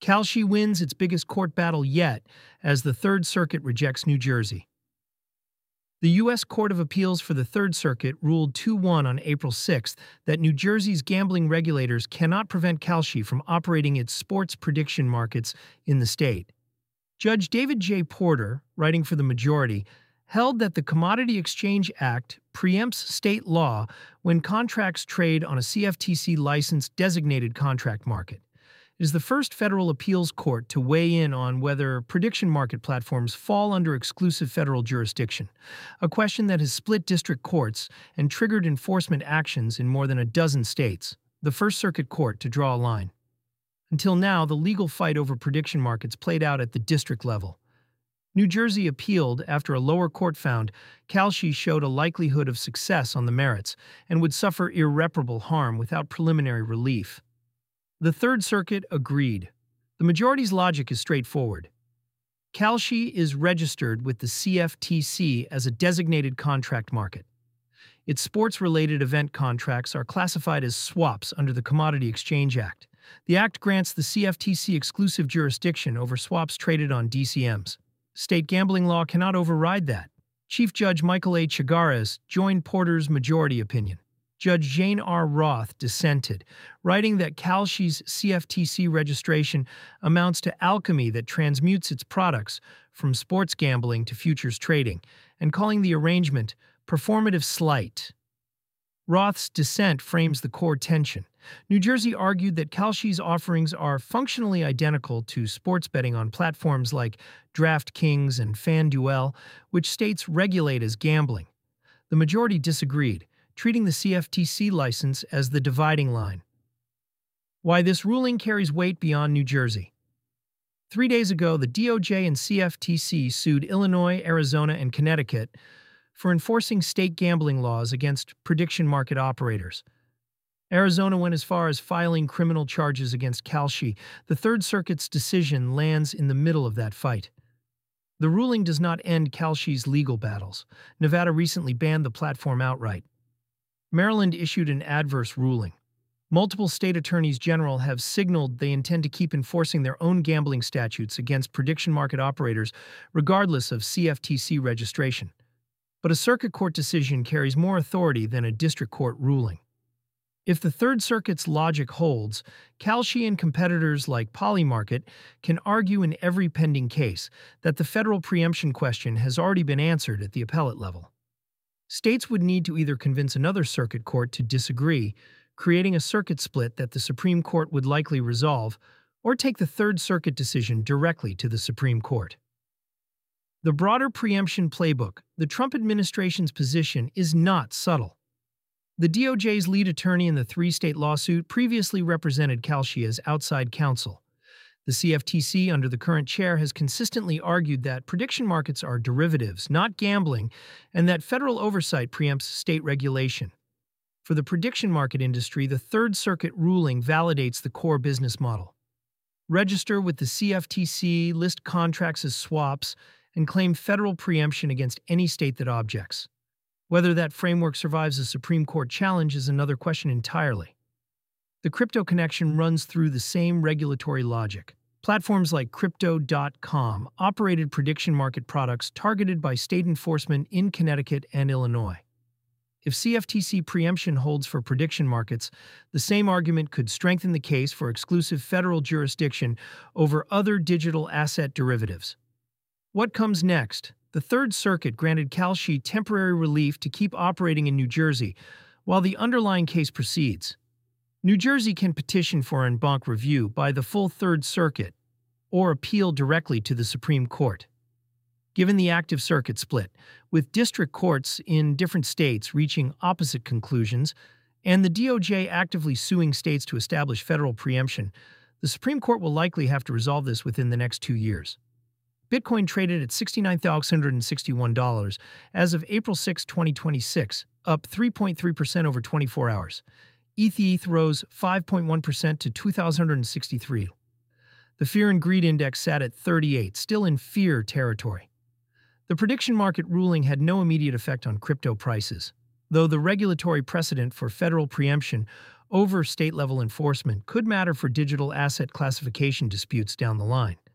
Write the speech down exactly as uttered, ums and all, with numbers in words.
Kalshi wins its biggest court battle yet as the Third Circuit rejects New Jersey. The U S Court of Appeals for the Third Circuit ruled two one on April sixth that New Jersey's gambling regulators cannot prevent Kalshi from operating its sports prediction markets in the state. Judge David J. Porter, writing for the majority, held that the Commodity Exchange Act preempts state law when contracts trade on a C F T C-licensed designated contract market. It is the first federal appeals court to weigh in on whether prediction market platforms fall under exclusive federal jurisdiction, a question that has split district courts and triggered enforcement actions in more than a dozen states, the First Circuit Court to draw a line. Until now, the legal fight over prediction markets played out at the district level. New Jersey appealed after a lower court found Kalshi showed a likelihood of success on the merits and would suffer irreparable harm without preliminary relief. The Third Circuit agreed. The majority's logic is straightforward. Kalshi is registered with the C F T C as a designated contract market. Its sports-related event contracts are classified as swaps under the Commodity Exchange Act. The act grants the C F T C exclusive jurisdiction over swaps traded on D C Ms. State gambling law cannot override that. Chief Judge Michael A. Chagares joined Porter's majority opinion. Judge Jane R. Roth dissented, writing that Kalshi's C F T C registration amounts to alchemy that transmutes its products from sports gambling to futures trading, and calling the arrangement performative sleight. Roth's dissent frames the core tension. New Jersey argued that Kalshi's offerings are functionally identical to sports betting on platforms like DraftKings and FanDuel, which states regulate as gambling. The majority disagreed, treating the C F T C license as the dividing line. Why this ruling carries weight beyond New Jersey. Three days ago, the D O J and C F T C sued Illinois, Arizona, and Connecticut for enforcing state gambling laws against prediction market operators. Arizona went as far as filing criminal charges against Kalshi. The Third Circuit's decision lands in the middle of that fight. The ruling does not end Kalshi's legal battles. Nevada recently banned the platform outright. Maryland issued an adverse ruling. Multiple state attorneys general have signaled they intend to keep enforcing their own gambling statutes against prediction market operators regardless of C F T C registration. But a circuit court decision carries more authority than a district court ruling. If the Third Circuit's logic holds, Kalshi and competitors like Polymarket can argue in every pending case that the federal preemption question has already been answered at the appellate level. States would need to either convince another circuit court to disagree, creating a circuit split that the Supreme Court would likely resolve, or take the Third Circuit decision directly to the Supreme Court. The broader preemption playbook, the Trump administration's position, is not subtle. The D O J's lead attorney in the three-state lawsuit previously represented Kalshi as outside counsel. The C F T C, under the current chair, has consistently argued that prediction markets are derivatives, not gambling, and that federal oversight preempts state regulation. For the prediction market industry, the Third Circuit ruling validates the core business model. Register with the C F T C, list contracts as swaps, and claim federal preemption against any state that objects. Whether that framework survives a Supreme Court challenge is another question entirely. The crypto connection runs through the same regulatory logic. Platforms like Crypto dot com operated prediction market products targeted by state enforcement in Connecticut and Illinois. If C F T C preemption holds for prediction markets, the same argument could strengthen the case for exclusive federal jurisdiction over other digital asset derivatives. What comes next? The Third Circuit granted Kalshi temporary relief to keep operating in New Jersey while the underlying case proceeds. New Jersey can petition for en banc review by the full Third Circuit or appeal directly to the Supreme Court. Given the active circuit split, with district courts in different states reaching opposite conclusions, and the D O J actively suing states to establish federal preemption, the Supreme Court will likely have to resolve this within the next two years. Bitcoin traded at sixty-nine thousand six hundred sixty-one dollars as of April sixth, twenty twenty-six, up three point three percent over twenty-four hours. E T H rose five point one percent to two thousand one hundred sixty-three. The Fear and Greed Index sat at thirty-eight, still in fear territory. The prediction market ruling had no immediate effect on crypto prices, though the regulatory precedent for federal preemption over state-level enforcement could matter for digital asset classification disputes down the line.